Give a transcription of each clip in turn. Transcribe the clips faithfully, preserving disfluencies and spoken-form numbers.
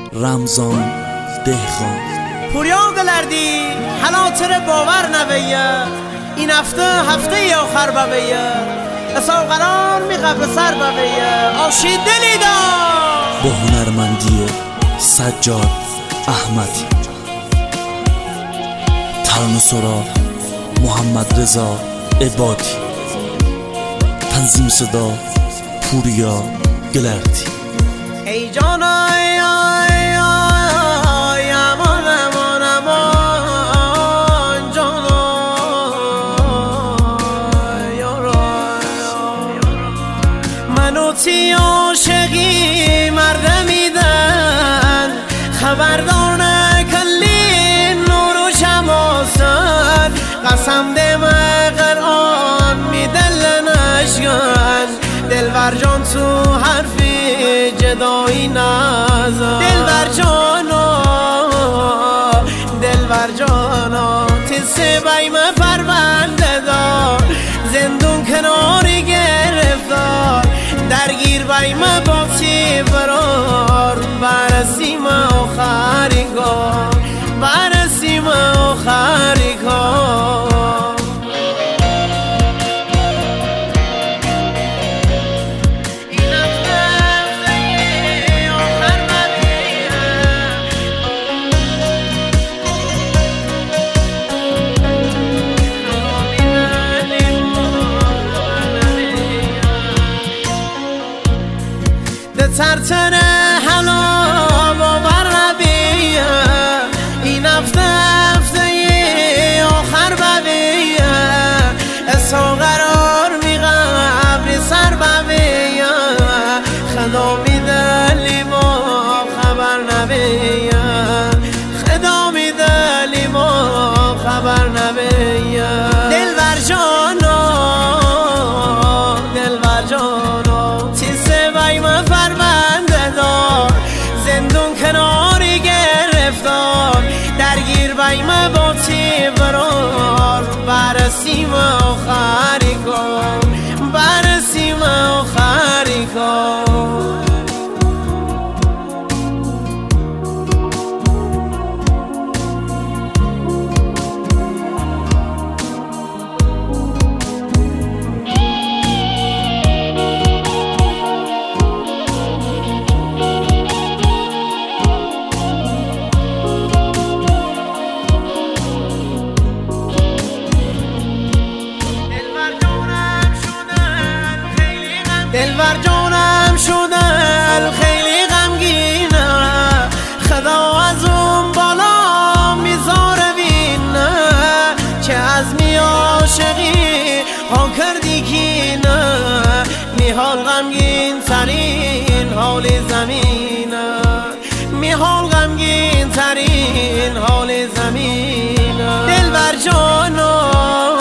رمضان دهخان پوریا گلردی حالاتر باور نویه این هفته هفته آخر بویه اصلا قرار می قبل سر بویه آشی دلی دا با هنرمندی سجاد احمدی، ترانه‌سرا محمد رضا عبادی، تنظیم صدا پوریا گلردی. ای جانای آی آی امان امان امان جانای منو تی عاشقی مرده میدن خبردار نکلی نور و شماسن قسم دم قرآن میدل نشگن دلبر جان تو حرفی جدایی نزن دلبر جانا دلبر جانا تیسه بایم پرونده دار زندون کناری گرفتار درگیر بایم باقی برار برسیم آخری کار برسیم آخری کار. ترتن حالا باور نبیه این هفته هفته آخر ببیه اصلا قرار می قبری سر ببیه خدا می دلی ما خبر نبیه خدا می دلی ما خبر نبیه دلبر جانا دلبر جانا تیسه بایم فرمنده دار زندون کناری گرفتار درگیر بایم با تی برار برسیم آخری کار برسیم آخری کار. دلبر جانم شده خیلی غمگینه خدا از اون بالا میذاره بینه که از می عاشقی ها کردی کینه میحال غمگین ترین حال زمینه میحال غمگین ترین حال زمینه دلبر جانا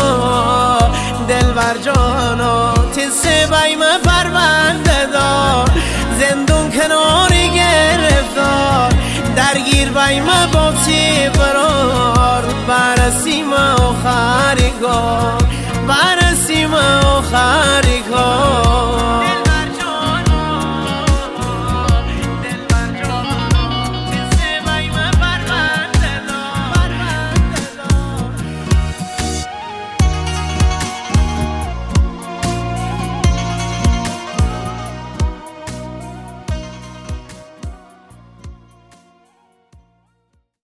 دلبر جانا تیسه بایم پرونده دار زندون کناری گرفتار درگیر بایم با تی برار برسیم آخری کار.